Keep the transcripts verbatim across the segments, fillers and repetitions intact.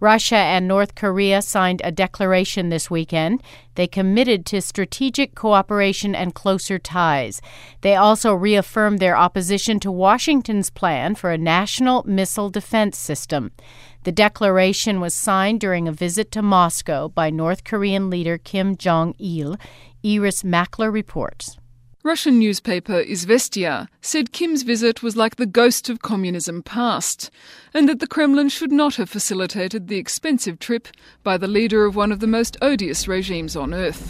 Russia and North Korea signed a declaration this weekend. They committed to strategic cooperation and closer ties. They also reaffirmed their opposition to Washington's plan for a national missile defense system. The declaration was signed during a visit to Moscow by North Korean leader Kim Jong-il. Iris Mackler reports. Russian newspaper Izvestia said Kim's visit was like the ghost of communism past, and that the Kremlin should not have facilitated the expensive trip by the leader of one of the most odious regimes on earth.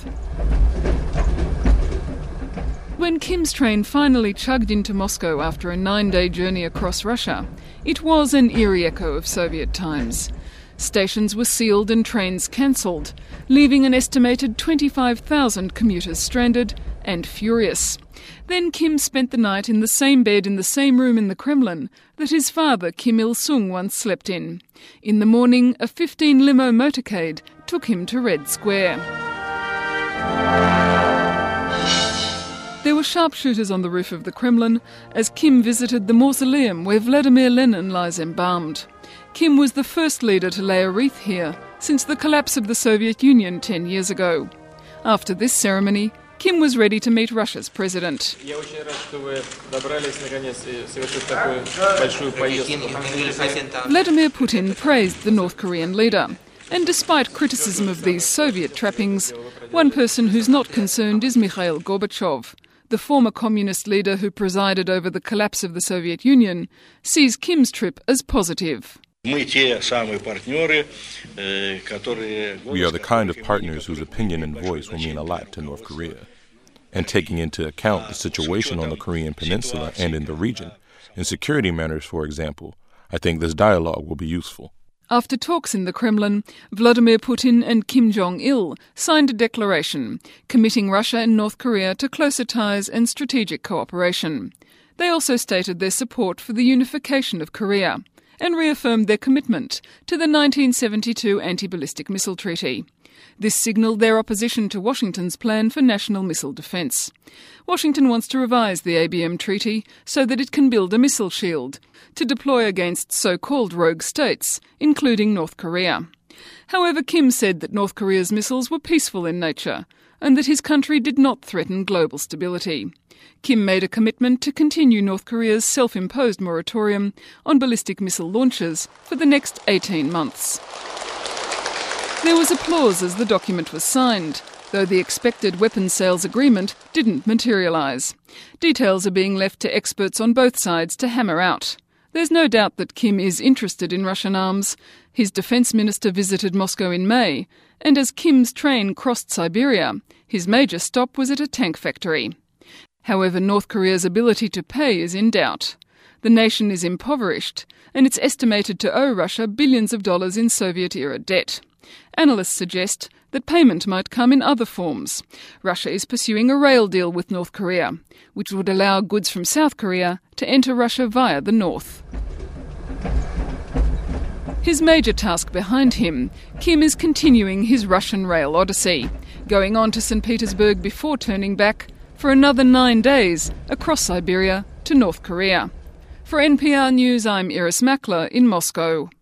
When Kim's train finally chugged into Moscow after a nine-day journey across Russia, it was an eerie echo of Soviet times. Stations were sealed and trains cancelled, leaving an estimated twenty-five thousand commuters stranded and furious. Then Kim spent the night in the same bed in the same room in the Kremlin that his father Kim Il-sung once slept in. In the morning, a fifteen limo motorcade took him to Red Square. There were sharpshooters on the roof of the Kremlin as Kim visited the mausoleum where Vladimir Lenin lies embalmed. Kim was the first leader to lay a wreath here since the collapse of the Soviet Union ten years ago. After this ceremony, Kim was ready to meet Russia's president. Vladimir Putin praised the North Korean leader. And despite criticism of these Soviet trappings, one person who's not concerned is Mikhail Gorbachev. The former communist leader who presided over the collapse of the Soviet Union sees Kim's trip as positive. We are the kind of partners whose opinion and voice will mean a lot to North Korea. And taking into account the situation on the Korean Peninsula and in the region, in security matters, for example, I think this dialogue will be useful. After talks in the Kremlin, Vladimir Putin and Kim Jong-il signed a declaration committing Russia and North Korea to closer ties and strategic cooperation. They also stated their support for the unification of Korea and reaffirmed their commitment to the nineteen seventy-two Anti-Ballistic Missile Treaty. This signalled their opposition to Washington's plan for national missile defence. Washington wants to revise the A B M treaty so that it can build a missile shield to deploy against so-called rogue states, including North Korea. However, Kim said that North Korea's missiles were peaceful in nature and that his country did not threaten global stability. Kim made a commitment to continue North Korea's self-imposed moratorium on ballistic missile launches for the next eighteen months. There was applause as the document was signed, though the expected weapons sales agreement didn't materialise. Details are being left to experts on both sides to hammer out. There's no doubt that Kim is interested in Russian arms. His defence minister visited Moscow in May, and as Kim's train crossed Siberia, his major stop was at a tank factory. However, North Korea's ability to pay is in doubt. The nation is impoverished, and it's estimated to owe Russia billions of dollars in Soviet-era debt. Analysts suggest that payment might come in other forms. Russia is pursuing a rail deal with North Korea, which would allow goods from South Korea to enter Russia via the north. His major task behind him, Kim is continuing his Russian rail odyssey, going on to Saint Petersburg before turning back for another nine days across Siberia to North Korea. For N P R News, I'm Iris Mackler in Moscow.